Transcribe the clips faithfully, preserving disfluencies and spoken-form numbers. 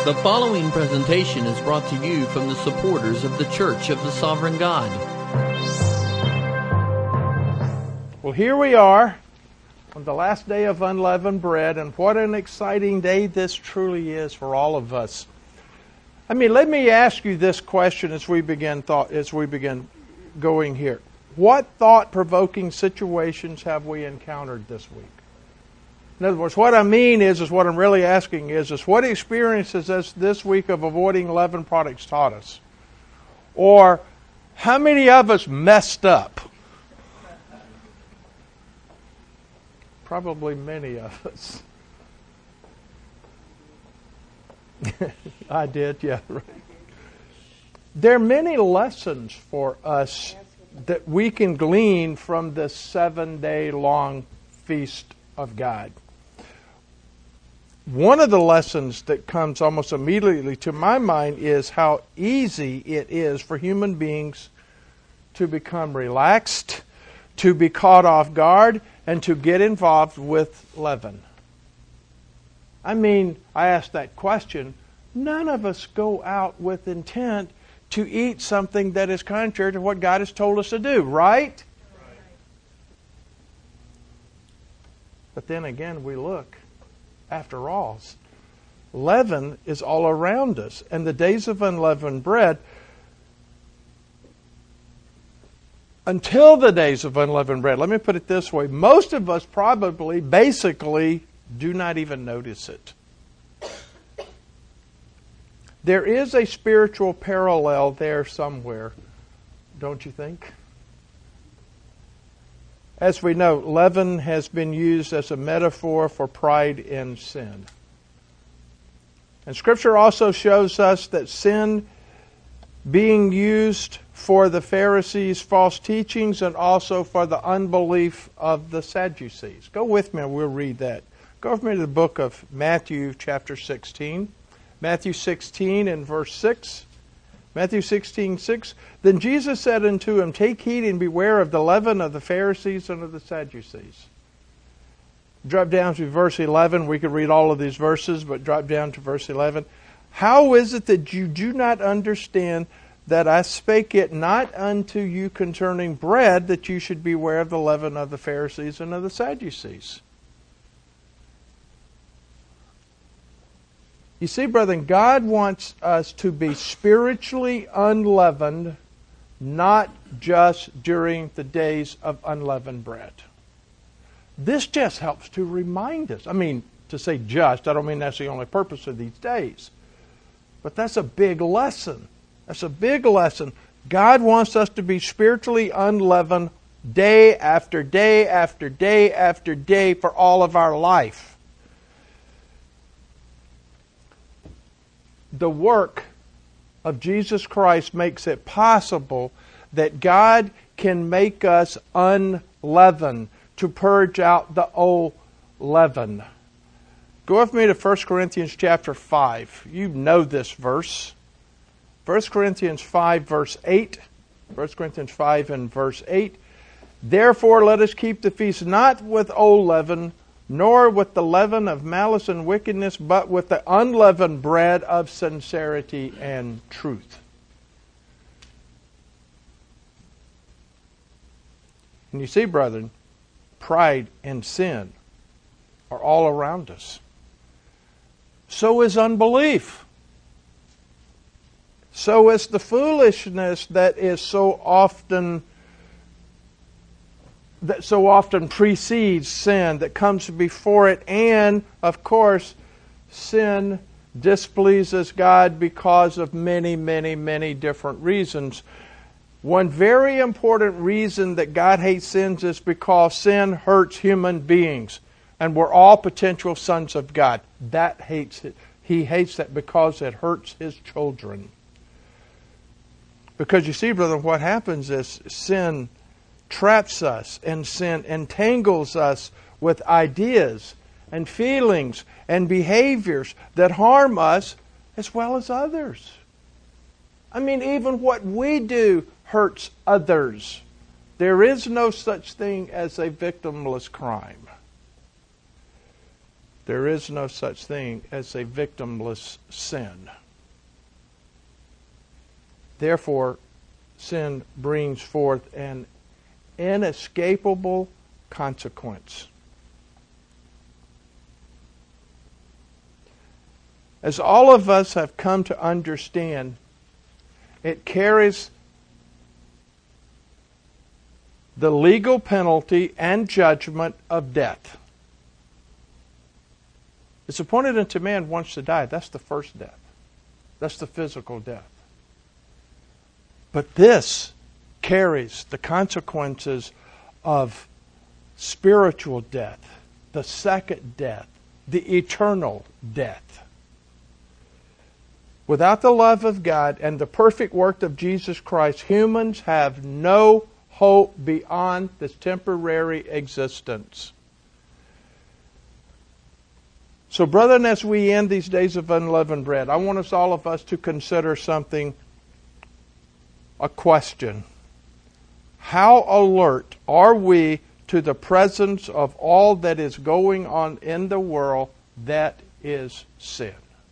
The following presentation is brought to you from the supporters of the Church of the Sovereign God. Well, here we are on the last day of unleavened bread, and what an exciting day this truly is for all of us. I mean, let me ask you this question as we begin thought as we begin going here. What thought-provoking situations have we encountered this week? In other words, what I mean is, is what I'm really asking is, is what experiences has this week of avoiding leavened products taught us? Or how many of us messed up? Probably many of us. I did, yeah. Right. There are many lessons for us that we can glean from this seven-day long feast of God. One of the lessons that comes almost immediately to my mind is how easy it is for human beings to become relaxed, to be caught off guard, and to get involved with leaven. I mean, I asked that question. None of us go out with intent to eat something that is contrary to what God has told us to do, right? Right. But then again, we look. After all, leaven is all around us. And the days of unleavened bread, until the days of unleavened bread, let me put it this way, most of us probably, basically, do not even notice it. There is a spiritual parallel there somewhere, don't you think? As we know, leaven has been used as a metaphor for pride in sin. And Scripture also shows us that sin being used for the Pharisees' false teachings and also for the unbelief of the Sadducees. Go with me and we'll read that. Go with me to the book of Matthew chapter sixteen. Matthew sixteen and verse six. Matthew sixteen, six. Then Jesus said unto him, Take heed and beware of the leaven of the Pharisees and of the Sadducees. Drop down to verse eleven. We could read all of these verses, but drop down to verse eleven. How is it that you do not understand that I spake it not unto you concerning bread, that you should beware of the leaven of the Pharisees and of the Sadducees? You see, brethren, God wants us to be spiritually unleavened, not just during the days of unleavened bread. This just helps to remind us. I mean, to say just, I don't mean that's the only purpose of these days. But that's a big lesson. That's a big lesson. God wants us to be spiritually unleavened day after day after day after day for all of our life. The work of Jesus Christ makes it possible that God can make us unleavened, to purge out the old leaven. Go with me to First Corinthians chapter five. You know this verse. First Corinthians five verse eight. First Corinthians five and verse eight. Therefore let us keep the feast not with old leaven, nor with the leaven of malice and wickedness, but with the unleavened bread of sincerity and truth. And you see, brethren, pride and sin are all around us. So is unbelief. So is the foolishness that is so often that so often precedes sin, that comes before it. And, of course, sin displeases God because of many, many, many different reasons. One very important reason that God hates sins is because sin hurts human beings. And we're all potential sons of God. That hates it. He hates that because it hurts His children. Because you see, brother, what happens is sin traps us, and sin entangles us with ideas and feelings and behaviors that harm us as well as others. I mean, even what we do hurts others. There is no such thing as a victimless crime. There is no such thing as a victimless sin. Therefore, sin brings forth an inescapable consequence. As all of us have come to understand, it carries the legal penalty and judgment of death. It's appointed unto man once to die. That's the first death. That's the physical death. But this carries the consequences of spiritual death, the second death, the eternal death. Without the love of God and the perfect work of Jesus Christ, humans have no hope beyond this temporary existence. So, brethren, as we end these days of unleavened bread, I want us, all of us, to consider something, a question. How alert are we to the presence of all that is going on in the world that is sin?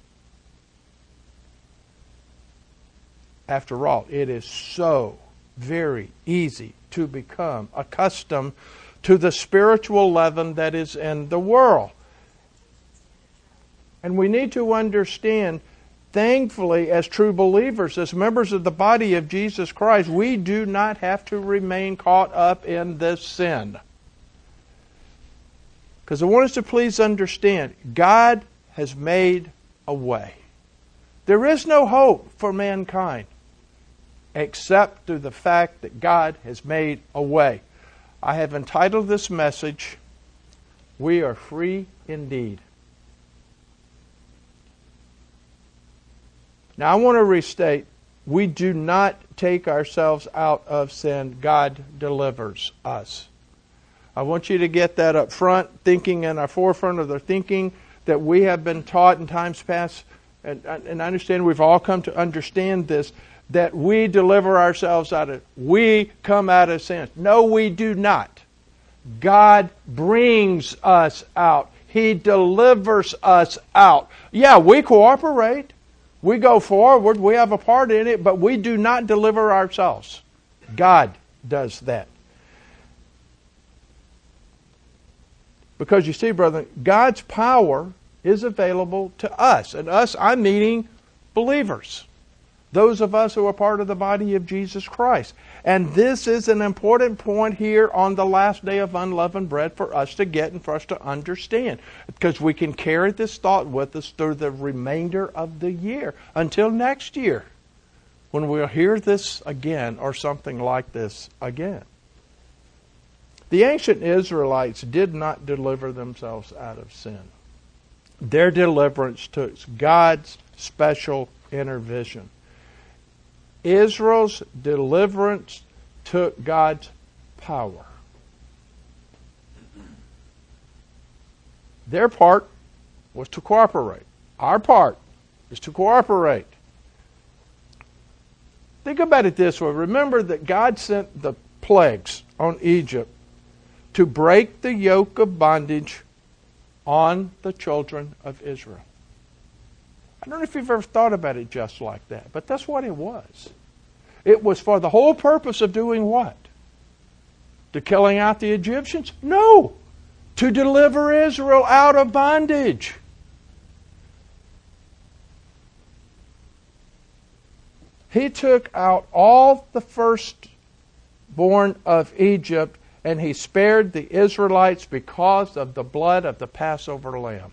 After all, it is so very easy to become accustomed to the spiritual leaven that is in the world. And we need to understand, thankfully, as true believers, as members of the body of Jesus Christ, we do not have to remain caught up in this sin. Because I want us to please understand, God has made a way. There is no hope for mankind except through the fact that God has made a way. I have entitled this message, We Are Free Indeed. Now I want to restate, we do not take ourselves out of sin. God delivers us. I want you to get that up front, thinking in our forefront of the thinking that we have been taught in times past, and, and I understand we've all come to understand this, that we deliver ourselves out of, we come out of sin. No, we do not. God brings us out. He delivers us out. Yeah, we cooperate. We go forward. We have a part in it, but we do not deliver ourselves. God does that. Because you see, brother, God's power is available to us. And us, I'm meaning believers. Those of us who are part of the body of Jesus Christ. And this is an important point here on the last day of unleavened bread for us to get and for us to understand. Because we can carry this thought with us through the remainder of the year until next year, when we'll hear this again or something like this again. The ancient Israelites did not deliver themselves out of sin. Their deliverance took God's special intervention. Israel's deliverance took God's power. Their part was to cooperate. Our part is to cooperate. Think about it this way. Remember that God sent the plagues on Egypt to break the yoke of bondage on the children of Israel. I don't know if you've ever thought about it just like that, but that's what it was. It was for the whole purpose of doing what? To killing out the Egyptians? No! To deliver Israel out of bondage. He took out all the firstborn of Egypt, and he spared the Israelites because of the blood of the Passover lamb.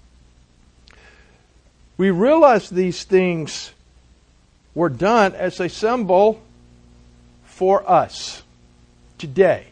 We realize these things were done as a symbol for us today.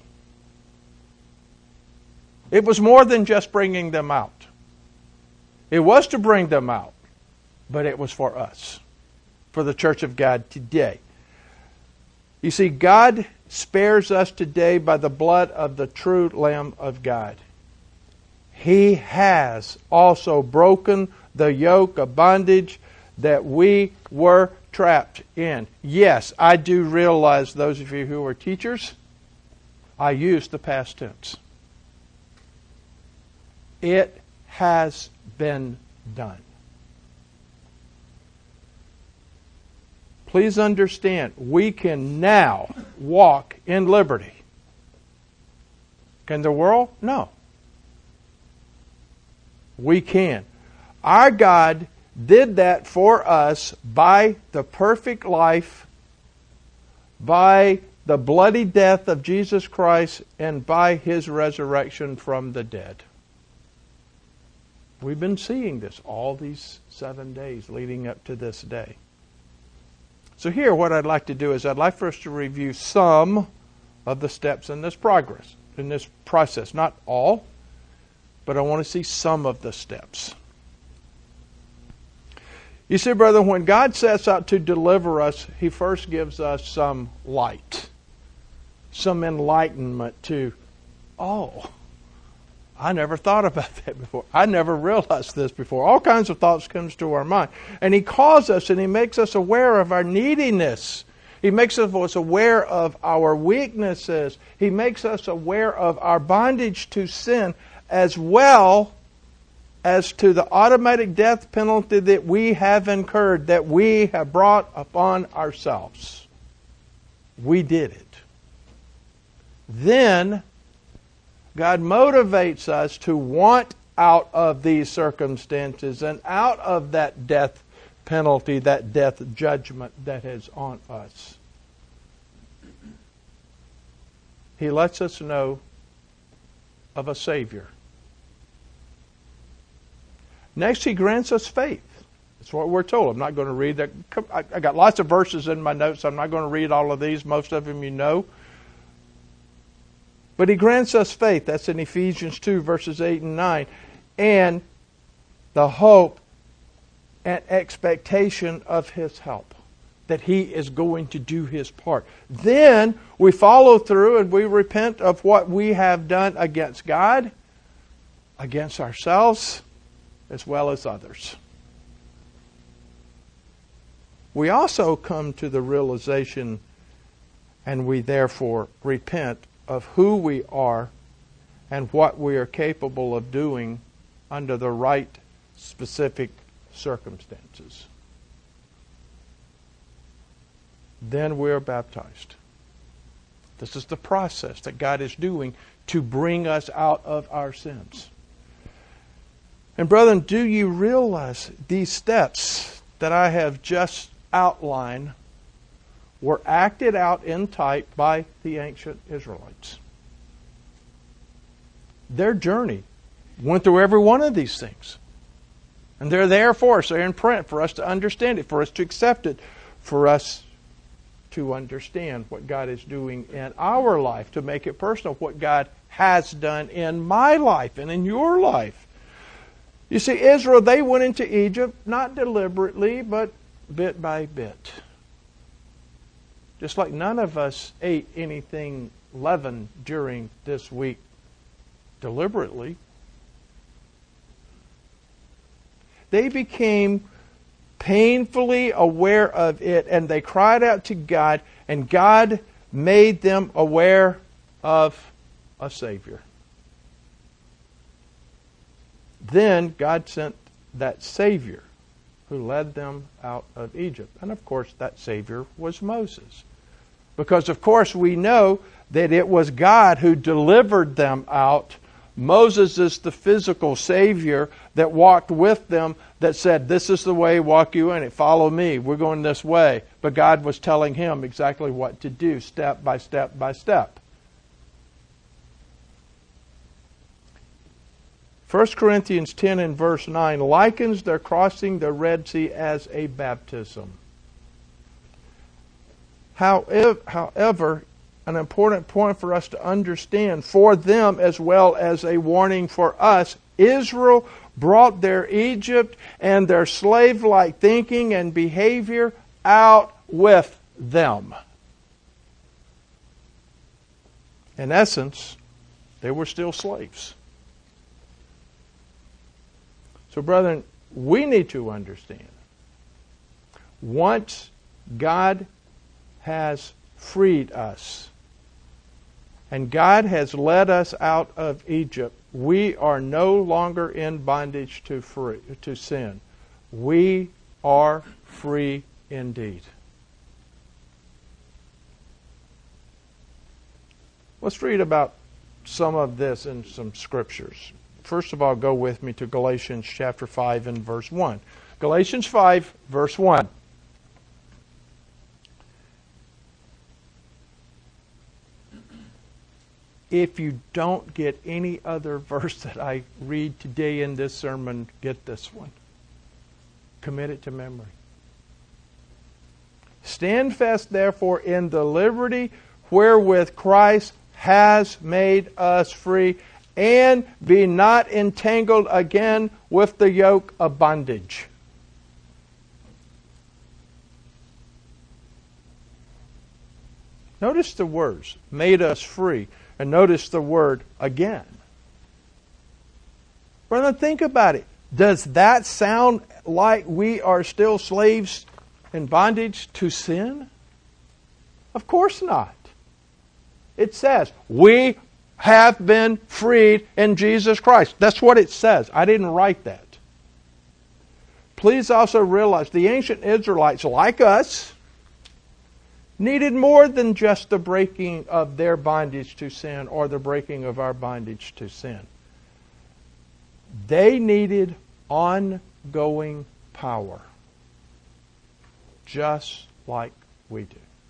It was more than just bringing them out. It was to bring them out, but it was for us, for the church of God today. You see, God spares us today by the blood of the true Lamb of God. He has also broken the yoke of bondage that we were trapped in. Yes, I do realize, those of you who are teachers, I use the past tense. It has been done. Please understand, we can now walk in liberty. Can the world? No. We can. Our God did that for us by the perfect life, by the bloody death of Jesus Christ, and by His resurrection from the dead. We've been seeing this all these seven days leading up to this day. So here, what I'd like to do is I'd like for us to review some of the steps in this progress, in this process. Not all, but I want to see some of the steps. You see, brother, when God sets out to deliver us, He first gives us some light, some enlightenment to, oh, I never thought about that before. I never realized this before. All kinds of thoughts comes to our mind. And He calls us and He makes us aware of our neediness. He makes us aware of our weaknesses. He makes us aware of our bondage to sin, as well as to the automatic death penalty that we have incurred, that we have brought upon ourselves. We did it. Then God motivates us to want out of these circumstances and out of that death penalty, that death judgment that is on us. He lets us know of a Savior. Next, He grants us faith. That's what we're told. I'm not going to read that. I got lots of verses in my notes. I'm not going to read all of these. Most of them you know. But He grants us faith. That's in Ephesians two, verses eight and nine. And the hope and expectation of His help, that He is going to do His part. Then we follow through and we repent of what we have done against God, against ourselves, as well as others. We also come to the realization, and we therefore repent of who we are and what we are capable of doing under the right specific circumstances. Then we are baptized. This is the process that God is doing to bring us out of our sins. And brethren, do you realize these steps that I have just outlined were acted out in type by the ancient Israelites? Their journey went through every one of these things. And they're there for us. They're in print for us to understand it, for us to accept it, for us to understand what God is doing in our life, to make it personal, what God has done in my life and in your life. You see, Israel, they went into Egypt, not deliberately, but bit by bit. Just like none of us ate anything leavened during this week deliberately. They became painfully aware of it, and they cried out to God, and God made them aware of a Savior. Then God sent that Savior who led them out of Egypt. And of course, that Savior was Moses. Because of course we know that it was God who delivered them out. Moses is the physical Savior that walked with them, that said, this is the way, walk you in it, follow me, we're going this way. But God was telling him exactly what to do, step by step by step. First Corinthians ten and verse nine likens their crossing the Red Sea as a baptism. However, however, an important point for us to understand, for them as well as a warning for us, Israel brought their Egypt and their slave-like thinking and behavior out with them. In essence, they were still slaves. So, brethren, we need to understand, once God has freed us, And God has led us out of Egypt. We are no longer in bondage to free, to sin. We are free indeed. Let's read about some of this in some scriptures. First of all, go with me to Galatians chapter five and verse one. Galatians five, verse one. If you don't get any other verse that I read today in this sermon, get this one. Commit it to memory. Stand fast, therefore, in the liberty wherewith Christ has made us free, and be not entangled again with the yoke of bondage. Notice the words, made us free. And notice the word again. Brother, think about it. Does that sound like we are still slaves in bondage to sin? Of course not. It says, we have been freed in Jesus Christ. That's what it says. I didn't write that. Please also realize the ancient Israelites, like us, needed more than just the breaking of their bondage to sin or the breaking of our bondage to sin. They needed ongoing power, just like we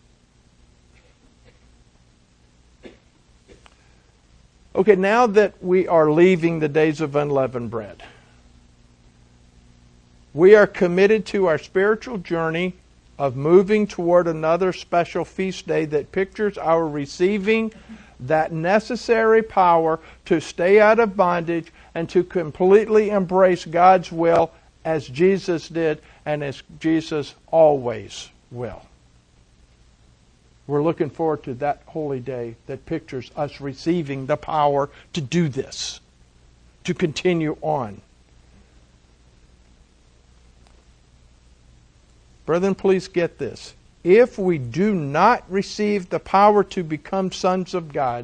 do. Okay, now that we are leaving the days of unleavened bread, we are committed to our spiritual journey of moving toward another special feast day that pictures our receiving that necessary power to stay out of bondage and to completely embrace God's will as Jesus did and as Jesus always will. We're looking forward to that holy day that pictures us receiving the power to do this, to continue on. Brethren, please get this. If we do not receive the power to become sons of God,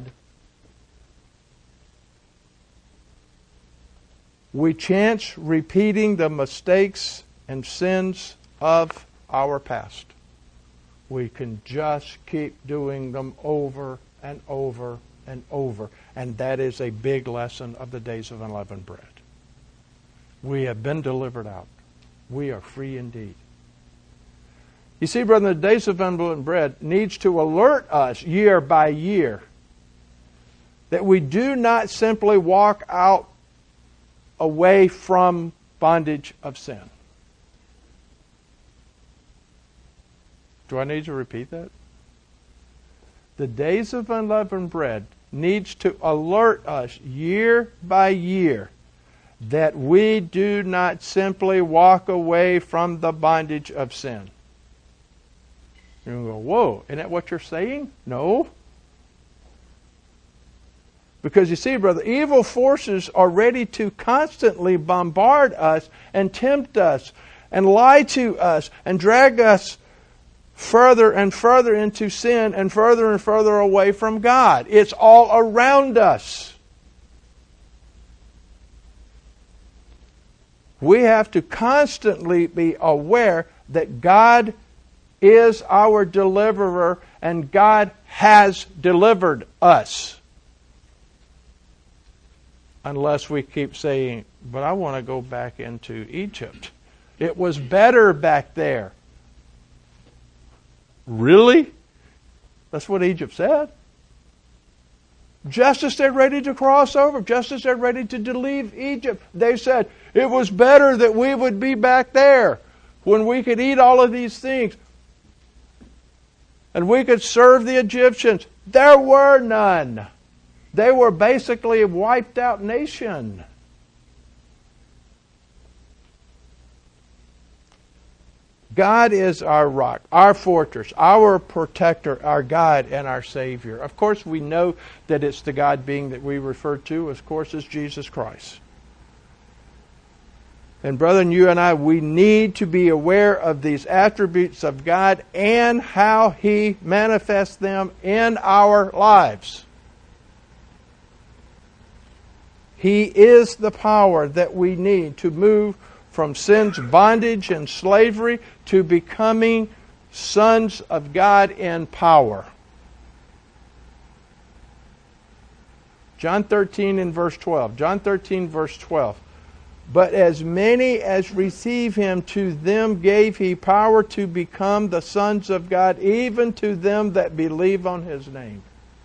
we chance repeating the mistakes and sins of our past. We can just keep doing them over and over and over. And that is a big lesson of the days of unleavened bread. We have been delivered out. We are free indeed. You see, brother, the days of unleavened bread needs to alert us year by year that we do not simply walk out away from bondage of sin. Do I need to repeat that? The days of unleavened bread needs to alert us year by year that we do not simply walk away from the bondage of sin. You go, whoa, isn't that what you're saying? No. Because you see, brother, evil forces are ready to constantly bombard us and tempt us and lie to us and drag us further and further into sin and further and further away from God. It's all around us. We have to constantly be aware that God is our deliverer and God has delivered us. Unless we keep saying, but I want to go back into Egypt. It was better back there. Really? That's what Egypt said. Just as they're ready to cross over, just as they're ready to leave Egypt, they said, it was better that we would be back there when we could eat all of these things. And we could serve the Egyptians. There were none. They were basically a wiped out nation. God is our rock, our fortress, our protector, our guide, and our Savior. Of course, we know that it's the God being that we refer to, of course, as Jesus Christ. And brethren, you and I, we need to be aware of these attributes of God and how He manifests them in our lives. He is the power that we need to move from sin's bondage and slavery to becoming sons of God in power. John thirteen and verse twelve. John thirteen, verse twelve. But as many as receive him, to them gave he power to become the sons of God, even to them that believe on his name.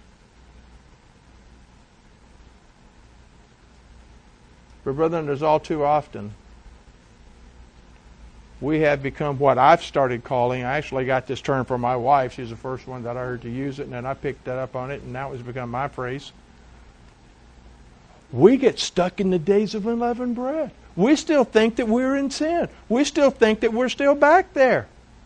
But brethren, there's all too often we have become what I've started calling, I actually got this term from my wife. She's the first one that I heard to use it, and then I picked that up on it, and now it's become my phrase. We get stuck in the days of unleavened bread. We still think that we're in sin. We still think that we're still back there.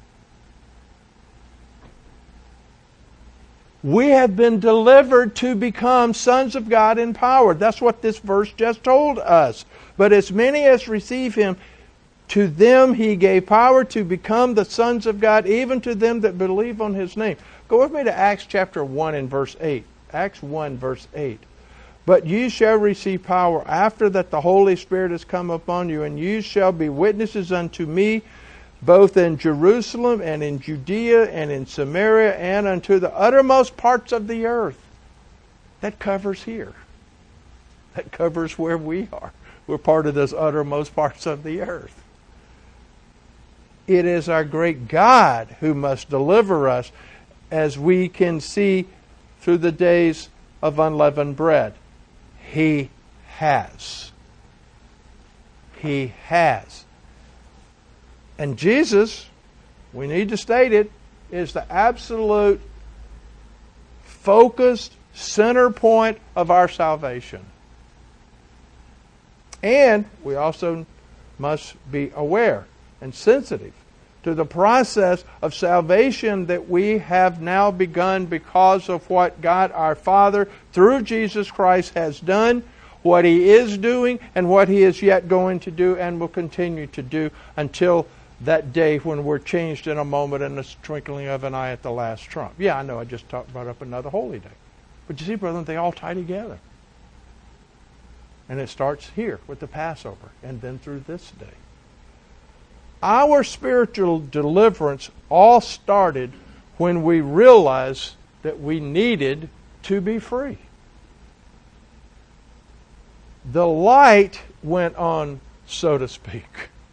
We have been delivered to become sons of God in power. That's what this verse just told us. But as many as receive him, to them he gave power to become the sons of God, even to them that believe on his name. Go with me to Acts chapter one and verse eight. Acts one, verse eight. But you shall receive power after that the Holy Spirit has come upon you, and you shall be witnesses unto me, both in Jerusalem and in Judea and in Samaria and unto the uttermost parts of the earth. That covers here. That covers where we are. We're part of those uttermost parts of the earth. It is our great God who must deliver us, as we can see through the days of unleavened bread. He has. He has. And Jesus, we need to state it, is the absolute focused center point of our salvation. And we also must be aware and sensitive to the process of salvation that we have now begun because of what God our Father through Jesus Christ has done, what He is doing, and what He is yet going to do and will continue to do until that day when we're changed in a moment in the twinkling of an eye at the last trump. Yeah, I know I just talked, brought up another holy day. But you see, brethren, they all tie together. And it starts here with the Passover and then through this day. Our spiritual deliverance all started when we realized that we needed to be free. The light went on, so to speak.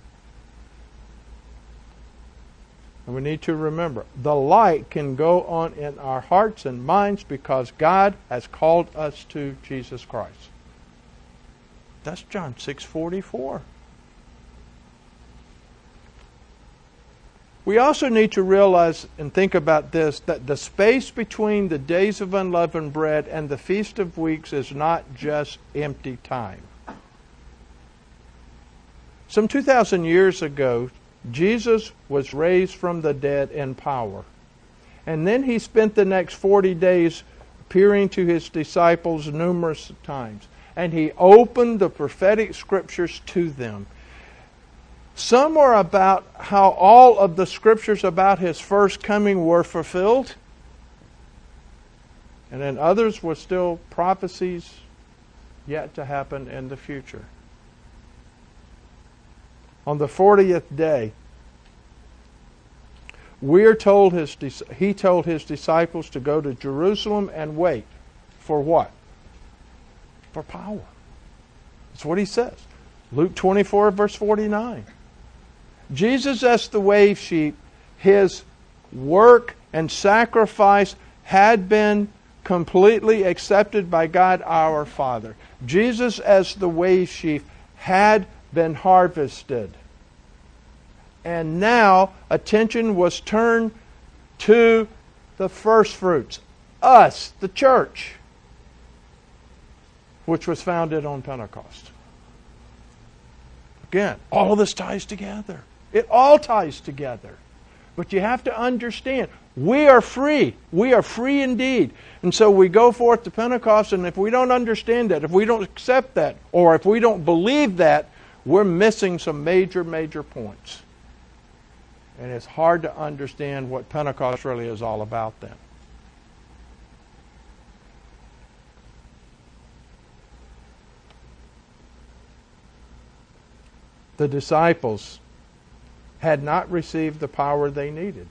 And we need to remember, the light can go on in our hearts and minds because God has called us to Jesus Christ. That's John six forty-four. We also need to realize and think about this, that the space between the days of unleavened bread and the Feast of Weeks is not just empty time. Some two thousand years ago, Jesus was raised from the dead in power. And then He spent the next forty days appearing to His disciples numerous times. And He opened the prophetic scriptures to them. Some are about how all of the scriptures about His first coming were fulfilled. And then others were still prophecies yet to happen in the future. On the fortieth day, we are told his, He told His disciples to go to Jerusalem and wait. For what? For power. That's what He says. Luke twenty-four, verse forty-nine. Jesus, as the wave sheep, His work and sacrifice had been completely accepted by God our Father. Jesus, as the wave sheep, had been harvested. And now attention was turned to the first fruits, us, the church, which was founded on Pentecost. Again, all of this ties together. It all ties together. But you have to understand, we are free. We are free indeed. And so we go forth to Pentecost, and if we don't understand that, if we don't accept that, or if we don't believe that, we're missing some major, major points. And it's hard to understand what Pentecost really is all about then. the disciples had not received the power they needed.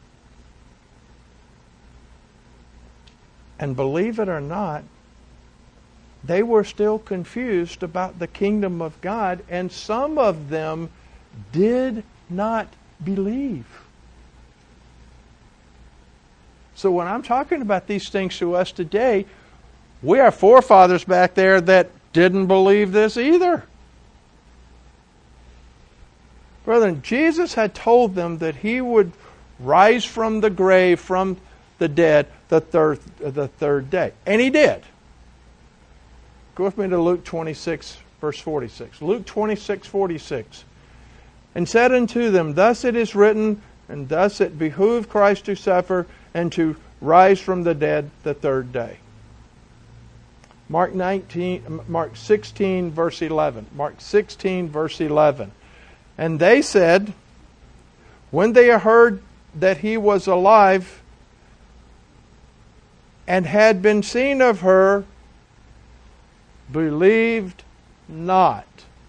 And believe it or not, they were still confused about the kingdom of God, and some of them did not believe. So when I'm talking about these things to us today, we have forefathers back there that didn't believe this either. Brethren, Jesus had told them that He would rise from the grave, from the dead, the third, the third day. And He did. Go with me to Luke twenty-six, verse forty-six. Luke twenty-six, forty-six. And said unto them, Thus it is written, and thus it behooved Christ to suffer, and to rise from the dead the third day. Mark nineteen, Mark sixteen, verse eleven. Mark sixteen, verse eleven. And they said, when they heard that He was alive, and had been seen of her, believed not.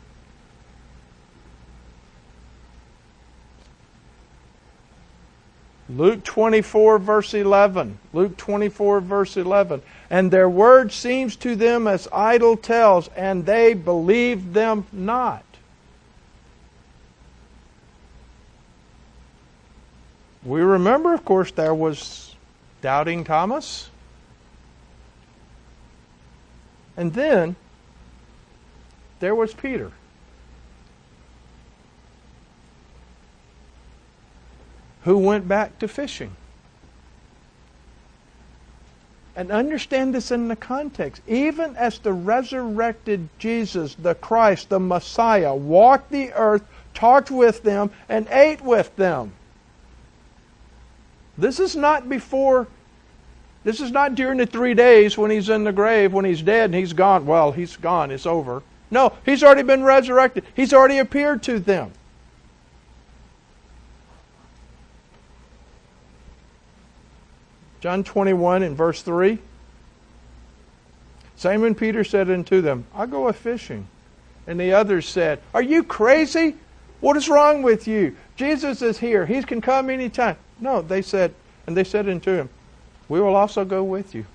Luke twenty-four, verse eleven. Luke twenty-four, verse eleven. And their word seems to them as idle tales, and they believed them not. We remember, of course, there was doubting Thomas. And then there was Peter. Who went back to fishing. And understand this in the context. Even as the resurrected Jesus, the Christ, the Messiah, walked the earth, talked with them, and ate with them. This is not before, this is not during the three days when He's in the grave, when He's dead and He's gone. Well, He's gone, it's over. No, He's already been resurrected. He's already appeared to them. John twenty-one and verse three. Simon Peter said unto them, I'll go a-fishing. And the others said, Are you crazy? What is wrong with you? Jesus is here. He can come anytime. No, they said, and they said unto Him, We will also go with you.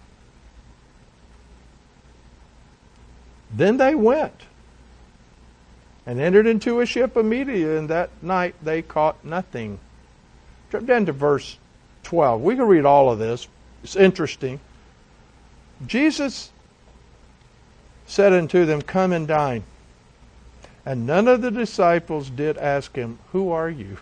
Then they went and entered into a ship immediately, and that night they caught nothing. Drop down to verse twelve. We can read all of this. It's interesting. Jesus said unto them, Come and dine. And none of the disciples did ask Him, Who are you?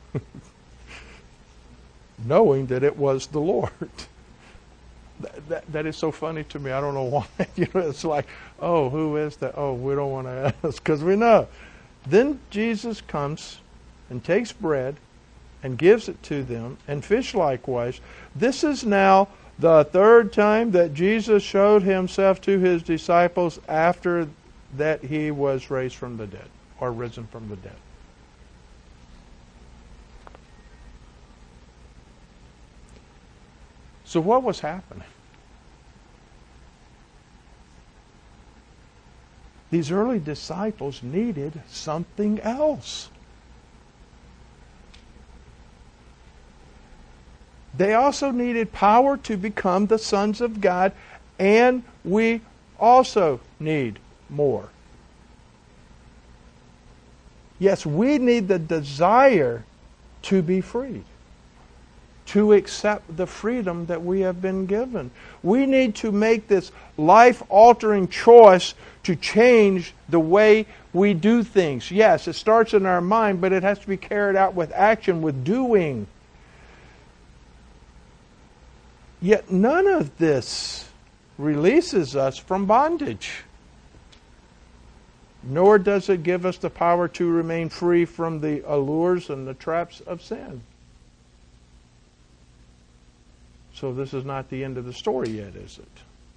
Knowing that it was the Lord. That, that, that is so funny to me. I don't know why. You know, it's like, oh, who is that? Oh, we don't want to ask because we know. Then Jesus comes and takes bread and gives it to them, and fish likewise. This is now the third time that Jesus showed Himself to His disciples after that He was raised from the dead, or risen from the dead. So what was happening? These early disciples needed something else. They also needed power to become the sons of God, and we also need more. Yes, we need the desire to be freed, to accept the freedom that we have been given. We need to make this life-altering choice to change the way we do things. Yes, it starts in our mind, but it has to be carried out with action, with doing. Yet none of this releases us from bondage. Nor does it give us the power to remain free from the allures and the traps of sin. So this is not the end of the story yet, is it?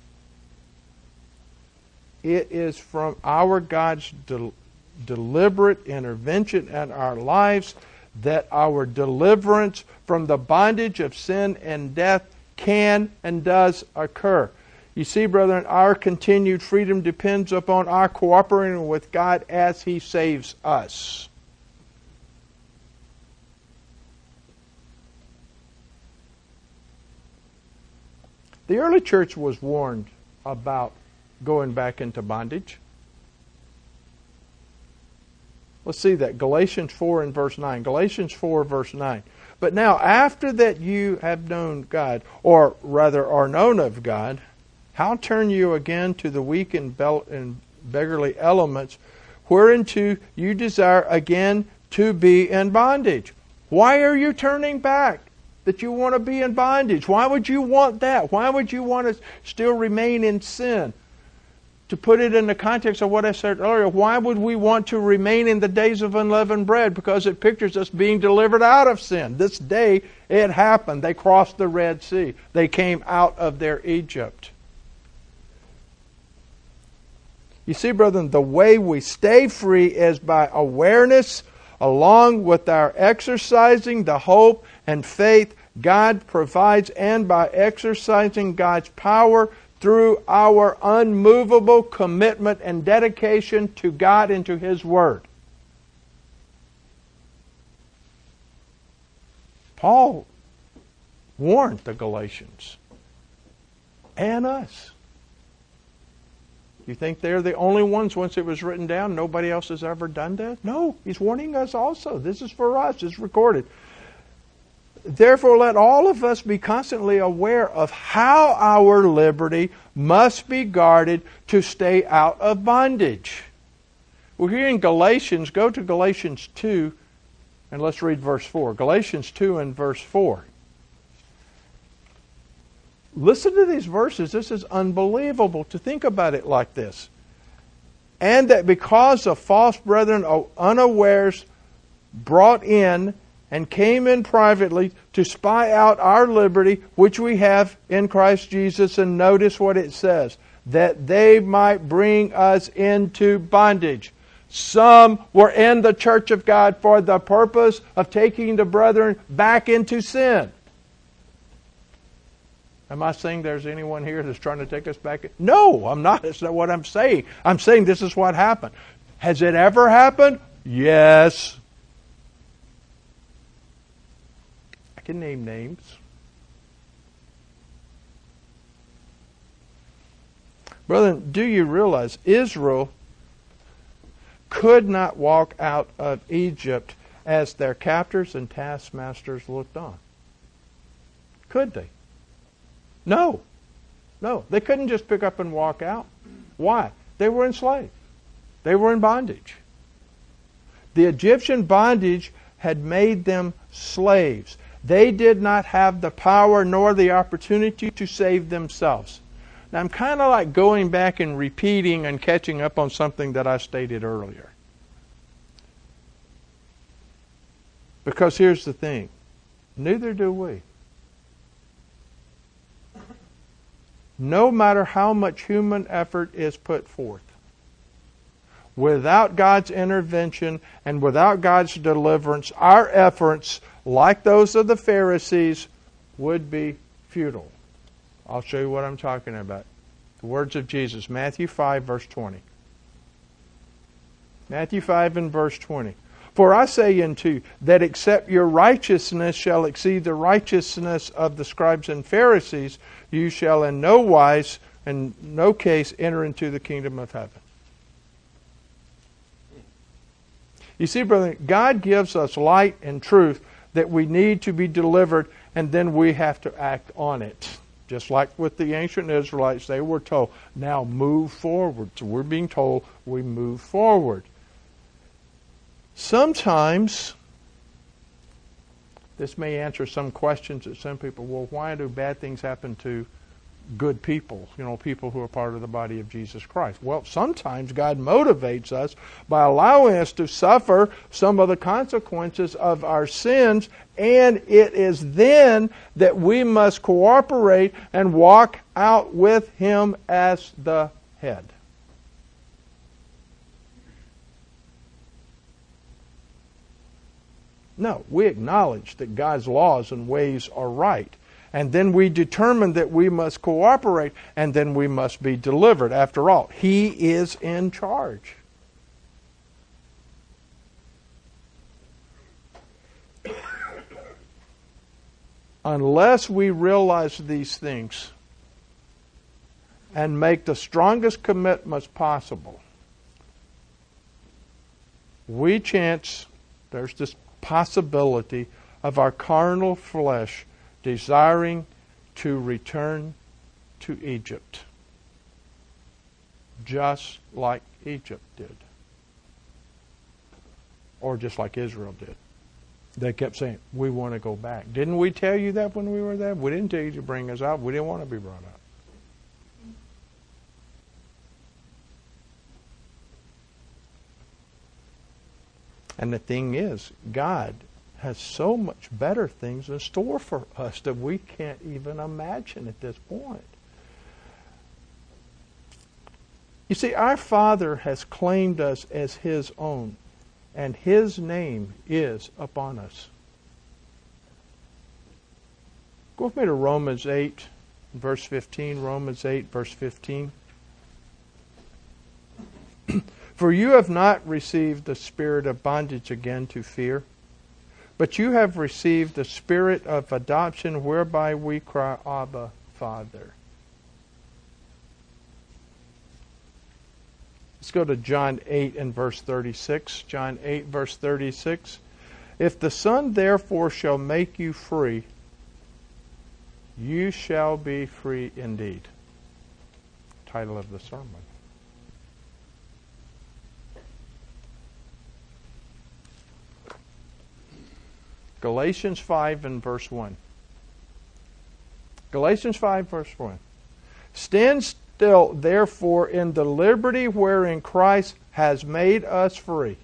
It is from our God's de- deliberate intervention in our lives that our deliverance from the bondage of sin and death can and does occur. You see, brethren, our continued freedom depends upon our cooperating with God as He saves us. The early church was warned about going back into bondage. Let's see that. Galatians four and verse nine. Galatians four verse nine. But now, after that you have known God, or rather are known of God, how turn you again to the weak and, be- and beggarly elements, whereunto you desire again to be in bondage? Why are you turning back? That you want to be in bondage. Why would you want that? Why would you want to still remain in sin? To put it in the context of what I said earlier, why would we want to remain in the days of unleavened bread? Because it pictures us being delivered out of sin. This day it happened. They crossed the Red Sea. They came out of their Egypt. You see, brethren, the way we stay free is by awareness, along with our exercising the hope and faith God provides, and by exercising God's power through our unmovable commitment and dedication to God and to His Word. Paul warned the Galatians and us. You think they're the only ones once it was written down? Nobody else has ever done that? No, he's warning us also. This is for us. It's recorded. Therefore, let all of us be constantly aware of how our liberty must be guarded to stay out of bondage. We're here in Galatians. Go to Galatians two and let's read verse four. Galatians two and verse four. Listen to these verses. This is unbelievable to think about it like this. And that because of false brethren unawares brought in and came in privately to spy out our liberty, which we have in Christ Jesus. And notice what it says, that they might bring us into bondage. Some were in the church of God for the purpose of taking the brethren back into sin. Am I saying there's anyone here that's trying to take us back? No, I'm not. That's not what I'm saying. I'm saying this is what happened. Has it ever happened? Yes. I can name names. Brethren, do you realize Israel could not walk out of Egypt as their captors and taskmasters looked on? Could they? No. No. They couldn't just pick up and walk out. Why? They were enslaved. They were in bondage. The Egyptian bondage had made them slaves. They did not have the power nor the opportunity to save themselves. Now, I'm kind of like going back and repeating and catching up on something that I stated earlier. Because here's the thing. Neither do we. No matter how much human effort is put forth, without God's intervention and without God's deliverance, our efforts, like those of the Pharisees, would be futile. I'll show you what I'm talking about. The words of Jesus, Matthew five, verse twenty. Matthew five and verse twenty. For I say unto you, that except your righteousness shall exceed the righteousness of the scribes and Pharisees, you shall in no wise, in no case, enter into the kingdom of heaven. You see, brother, God gives us light and truth that we need to be delivered, and then we have to act on it. Just like with the ancient Israelites, they were told, now move forward. So we're being told we move forward. Sometimes, this may answer some questions that some people, well, why do bad things happen to good people, you know, people who are part of the body of Jesus Christ? Well, sometimes God motivates us by allowing us to suffer some of the consequences of our sins, and it is then that we must cooperate and walk out with Him as the head. No, we acknowledge that God's laws and ways are right, And then we determine that we must cooperate, and then we must be delivered. After all, He is in charge. Unless we realize these things and make the strongest commitments possible, we chance, there's this possibility of our carnal flesh desiring to return to Egypt, just like Egypt did, or just like Israel did. They kept saying, we want to go back. Didn't we tell you that when we were there? We didn't tell you to bring us out. We didn't want to be brought out. And the thing is, God has so much better things in store for us that we can't even imagine at this point. You see, our Father has claimed us as His own, and His name is upon us. Go with me to Romans eight, verse fifteen. Romans eight, verse fifteen. For you have not received the spirit of bondage again to fear, but you have received the spirit of adoption, whereby we cry, Abba, Father. Let's go to John eight and verse thirty-six. John eight, verse thirty-six. If the Son therefore shall make you free, you shall be free indeed. Title of the sermon. Galatians five and verse one. Galatians five, verse one. Stand still, therefore, in the liberty wherein Christ has made us free.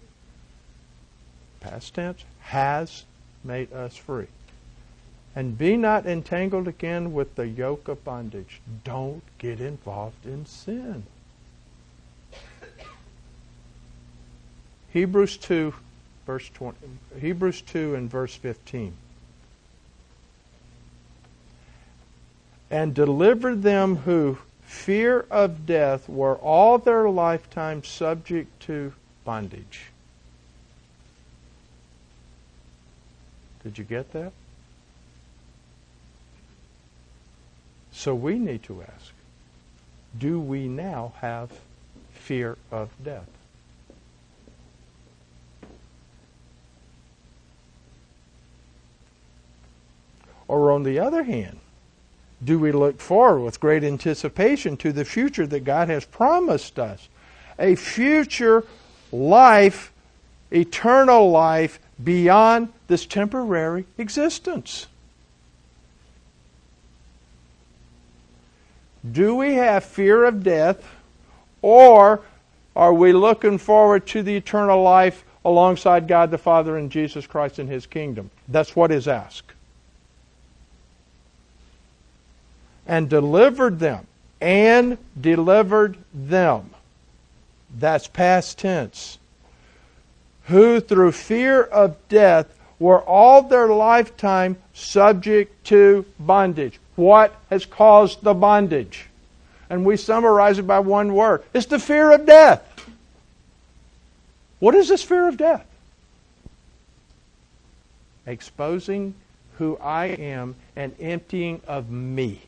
Past tense, has made us free. And be not entangled again with the yoke of bondage. Don't get involved in sin. Hebrews two, verse twenty. Hebrews two and verse fifteen. And deliver them who fear of death were all their lifetime subject to bondage. Did you get that? So we need to ask, do we now have fear of death? Or on the other hand, do we look forward with great anticipation to the future that God has promised us? A future life, eternal life, beyond this temporary existence. Do we have fear of death, or are we looking forward to the eternal life alongside God the Father and Jesus Christ in His kingdom? That's what is asked. And delivered them. And delivered them. That's past tense. Who through fear of death were all their lifetime subject to bondage. What has caused the bondage? And we summarize it by one word. It's the fear of death. What is this fear of death? Exposing who I am and emptying of me,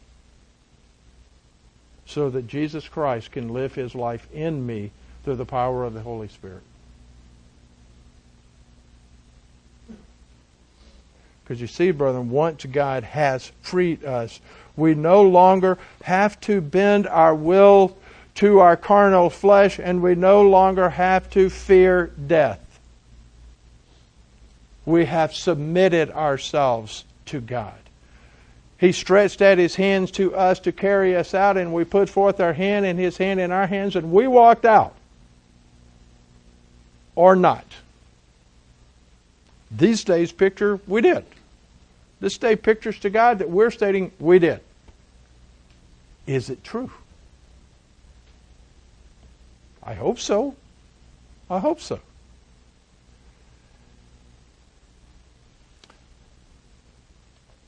so that Jesus Christ can live His life in me through the power of the Holy Spirit. Because you see, brethren, once God has freed us, we no longer have to bend our will to our carnal flesh, and we no longer have to fear death. We have submitted ourselves to God. He stretched out His hands to us to carry us out, and we put forth our hand and His hand in our hands, and we walked out. Or not. These days picture, we did. This day pictures to God that we're stating, we did. Is it true? I hope so. I hope so.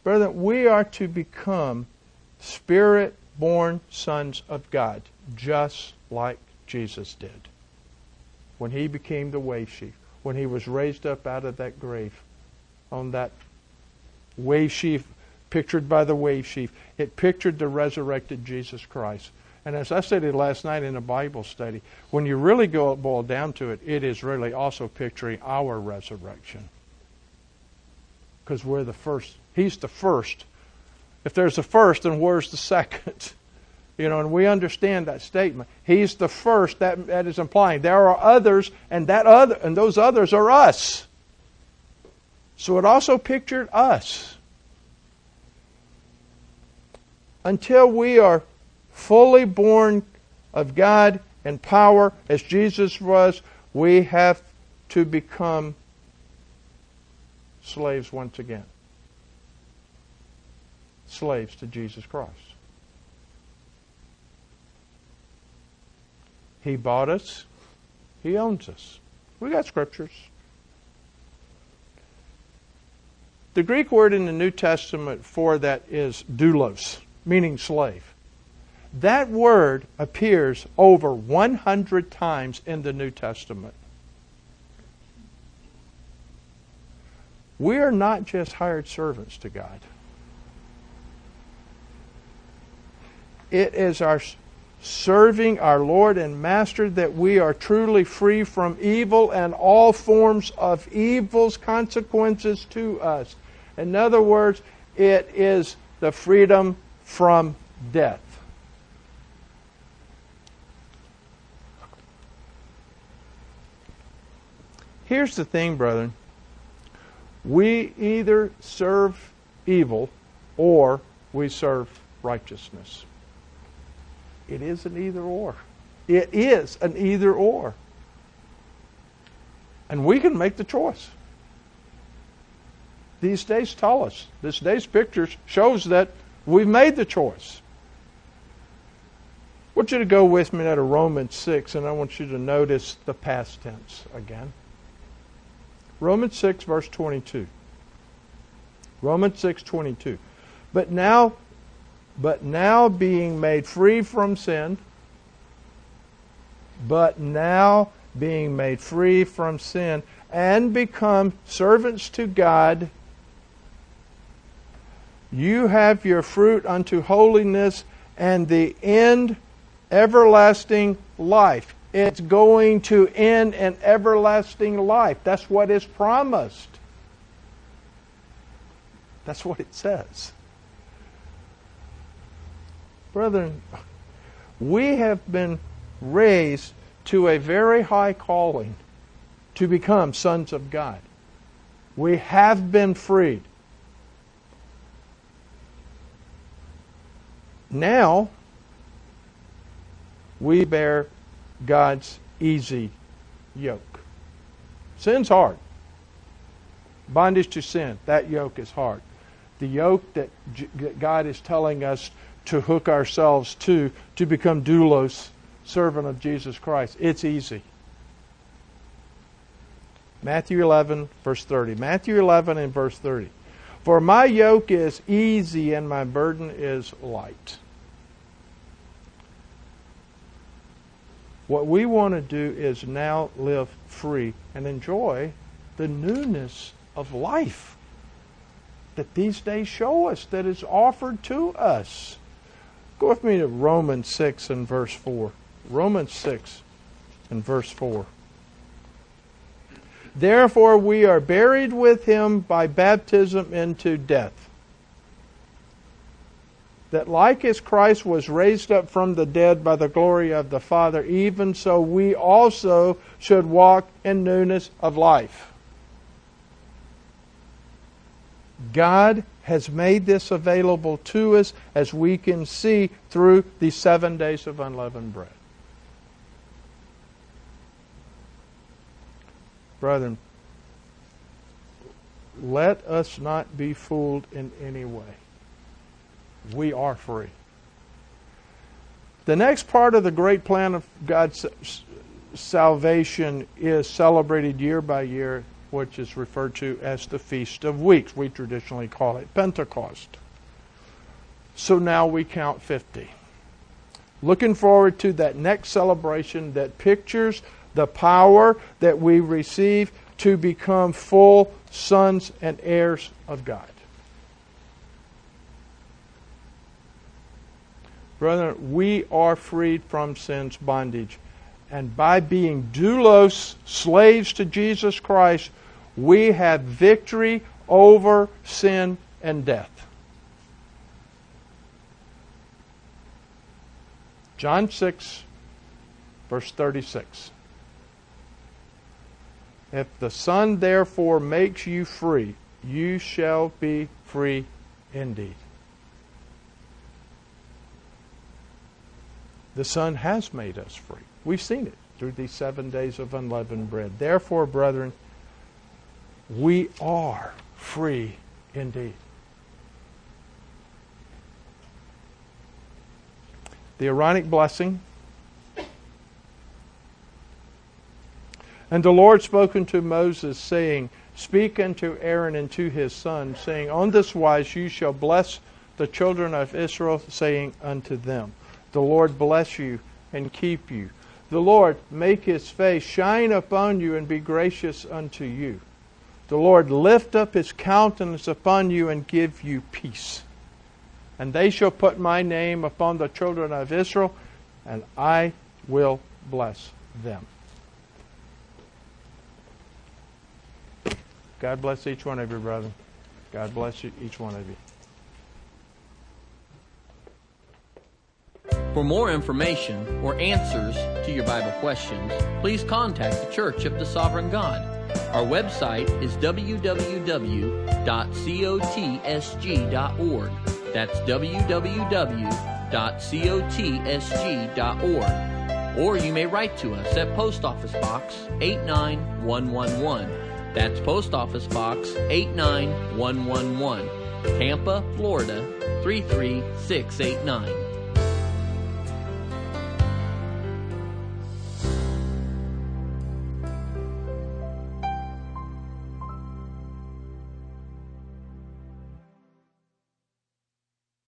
Brethren, we are to become Spirit-born sons of God, just like Jesus did. When He became the wave sheaf, when He was raised up out of that grave, on that wave sheaf, pictured by the wave sheaf, it pictured the resurrected Jesus Christ. And as I stated last night in a Bible study, when you really go boil down to it, it is really also picturing our resurrection. Because we're the first. He's the first. If there's a first, then where's the second? You know, and we understand that statement. He's the first. That that is implying there are others, and that other and those others are us. So it also pictured us. Until we are fully born of God in power, as Jesus was, we have to become slaves once again. Slaves to Jesus Christ. He bought us. He owns us. We got scriptures. The Greek word in the New Testament for that is doulos, meaning slave. That word appears over one hundred times in the New Testament. We are not just hired servants to God. It is our serving our Lord and Master that we are truly free from evil and all forms of evil's consequences to us. In other words, it is the freedom from death. Here's the thing, brethren. We either serve evil or we serve righteousness. It is an either or. It is an either or. And we can make the choice. These days tell us, this day's pictures shows that we've made the choice. I want you to go with me to Romans six, and I want you to notice the past tense again. Romans six, verse twenty-two. Romans six, twenty-two. But now, but now being made free from sin, but now being made free from sin, and become servants to God, you have your fruit unto holiness, and the end everlasting life. It's going to end in everlasting life. That's what is promised. That's what it says. Brethren, we have been raised to a very high calling to become sons of God. We have been freed. Now, we bear God's easy yoke. Sin's hard. Bondage to sin, that yoke is hard. The yoke that God is telling us to hook ourselves to, to become doulos, servant of Jesus Christ, it's easy. Matthew eleven, verse thirty. Matthew eleven and verse thirty. For my yoke is easy and my burden is light. What we want to do is now live free and enjoy the newness of life that these days show us, that is offered to us. Go with me to Romans six and verse four. Romans six and verse four. Therefore we are buried with Him by baptism into death, that like as Christ was raised up from the dead by the glory of the Father, even so we also should walk in newness of life. God has made this available to us, as we can see through the seven days of unleavened bread. Brethren, let us not be fooled in any way. We are free. The next part of the great plan of God's salvation is celebrated year by year which is referred to as the Feast of Weeks. We traditionally call it Pentecost. So now we count fifty. Looking forward to that next celebration that pictures the power that we receive to become full sons and heirs of God. Brethren, we are freed from sin's bondage. And by being doulos, slaves to Jesus Christ, we have victory over sin and death. John six, verse thirty-six. If the Son therefore makes you free, you shall be free indeed. The Son has made us free. We've seen it through these seven days of unleavened bread. Therefore, brethren, we are free indeed. The Aaronic blessing. And the Lord spoke unto Moses, saying, Speak unto Aaron and to his sons, saying, On this wise you shall bless the children of Israel, saying unto them, The Lord bless you and keep you. The Lord make his face shine upon you and be gracious unto you. The Lord lift up his countenance upon you and give you peace. And they shall put my name upon the children of Israel, and I will bless them. God bless each one of you, brother. God bless you, each one of you. For more information or answers to your Bible questions, please contact the Church of the Sovereign God. Our website is w w w dot cotsg dot org. That's w w w dot cotsg dot org. Or you may write to us at Post Office Box eight nine one one one. That's Post Office Box eight nine one one one, Tampa, Florida three three six eight nine.